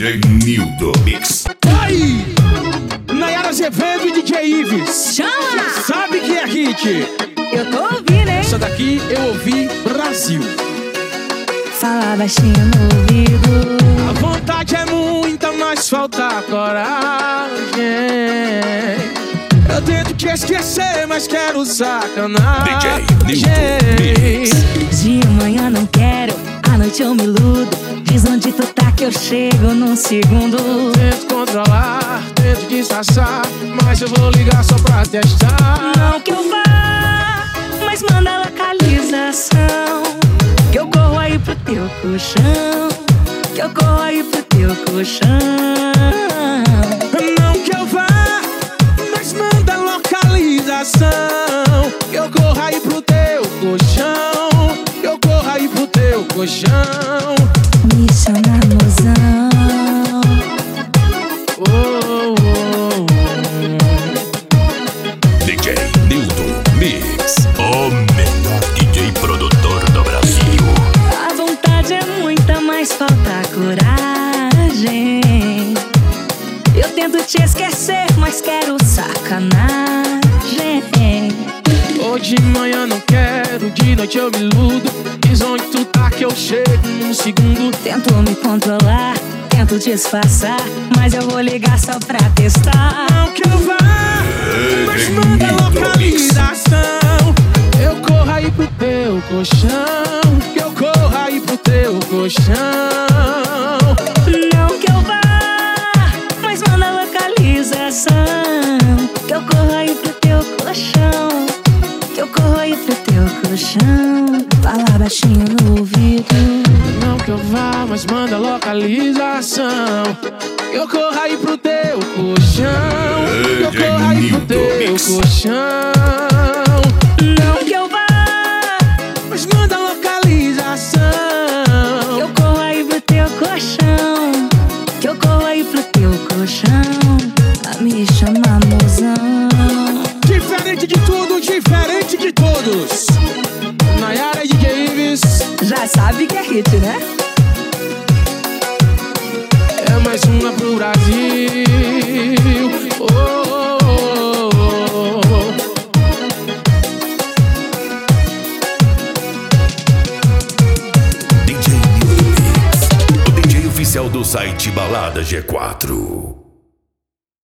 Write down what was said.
DJ Nildo Mix. Aí, Nayara Azevedo e DJ Ives. Chama! Já sabe que é hit. Eu tô ouvindo, hein? Essa daqui eu ouvi Brasil. Fala baixinho no ouvido. A vontade é muita, mas falta coragem. Eu tento te esquecer, mas quero sacanagem. DJ Nildo Mix. De manhã não quero, à noite eu me iludo. Diz onde tu tá que eu chego num segundo. Tento controlar, tento disfarçar, mas eu vou ligar só pra testar. Não que eu vá, mas manda a localização. Que eu corro aí pro teu colchão. Que eu corro aí pro teu colchão. Não que eu vá, mas manda a localização. Que eu corro aí pro teu colchão. Que eu corro aí pro teu colchão. Me chama mozão. Oh, oh, oh. DJ Nildo Mix, o melhor DJ produtor do Brasil. A vontade é muita, mas falta coragem. Eu tento te esquecer, mas quero sacanagem. Hoje de manhã não quero, de noite eu me iludo. Diz onde tu tá que eu chego num segundo. Tento me controlar, tento disfarçar, mas eu vou ligar só pra testar. Não que eu vá, mas manda a localização. Eu corro aí pro teu colchão. Que eu corro aí pro teu colchão. Não que eu vá, mas manda a localização. Que eu corro aí pro teu colchão. Que eu corro aí pro teu colchão. Fala baixinho no ouvido. Não que eu vá, mas manda a localização. Que eu corro aí pro teu colchão. Que eu corro aí pro teu colchão. Não que eu vá, mas manda a localização. Que eu corro aí pro teu colchão. Que eu corro aí pro teu colchão. A me chamar mozão. Diferente de tudo, diferente de todos. Nayara e DJ Ives. Já sabe que é hit, né? É mais uma pro Brasil. Oh, oh, oh, oh. DJ Nildo Mix, o DJ oficial do site Balada G4.